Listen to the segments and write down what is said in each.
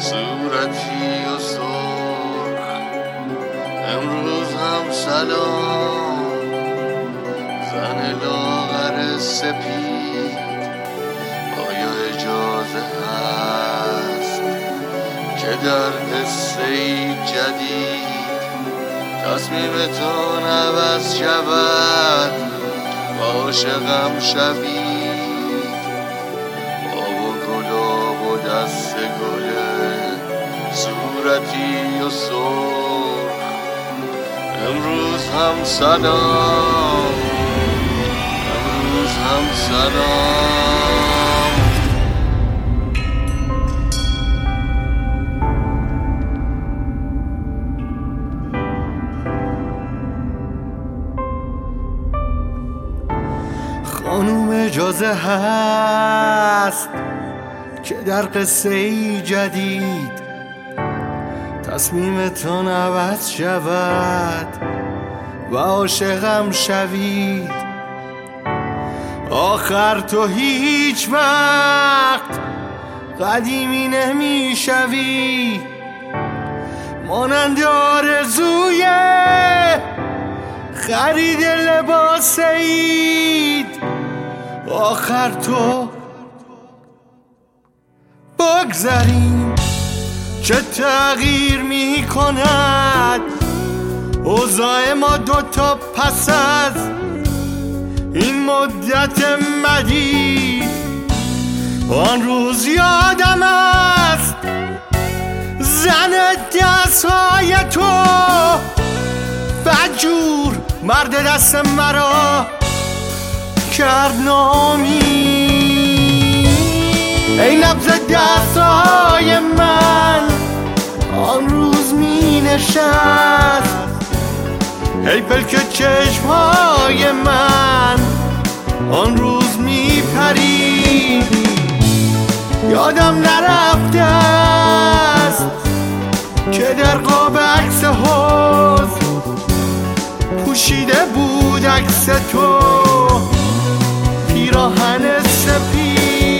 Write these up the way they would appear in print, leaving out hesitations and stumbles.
صورتی و سرخ امروز هم سلام، زن لاغر سپید آیا اجازه هست که در قصه جدید تصمیمتون عوض شود و عاشقم شوید؟ آب و گلاب و دست گله صورتی و سرخ امروز هم سلام، امروز هم سلام. خانوم اجازه هست که در قصه جدید تصمیمتون عوض شود و عاشقم شوید؟ آخر تو هیچ وقت قدیمی نمی شوی، مانند آرزوی خرید لباس عید. آخر تو بگذاریم چه تغییر می کند اوضاع ما دوتا پس از این مدت مدید. آن روز یادم است زن دستهای تو بدجور مرد دست مرا کرد نامی. ای نبض دستهای من آن روز می نشست، ای پلک چشمهای من آن روز می پرید. یادم نرفته است که در قاب عکس حزن پوشیده بود عکس تو پیراهن سپید.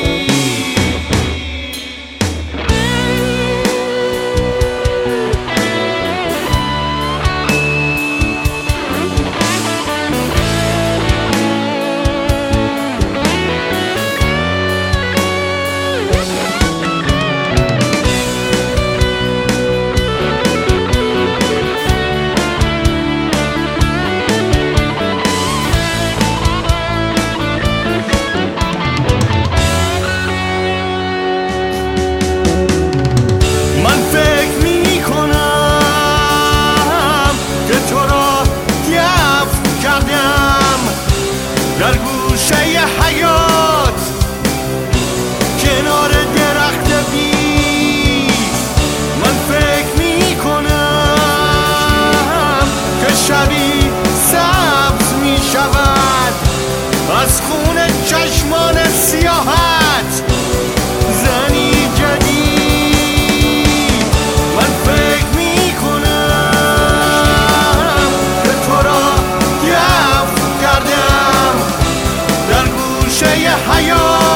در گوشه حیات کنار درخت بیز من فکر می کنم که شبی سبز می شود از خون چشمان سیاحت زنی جدید. من فکر می کنم که تو را دفن کردم در گوشه حیات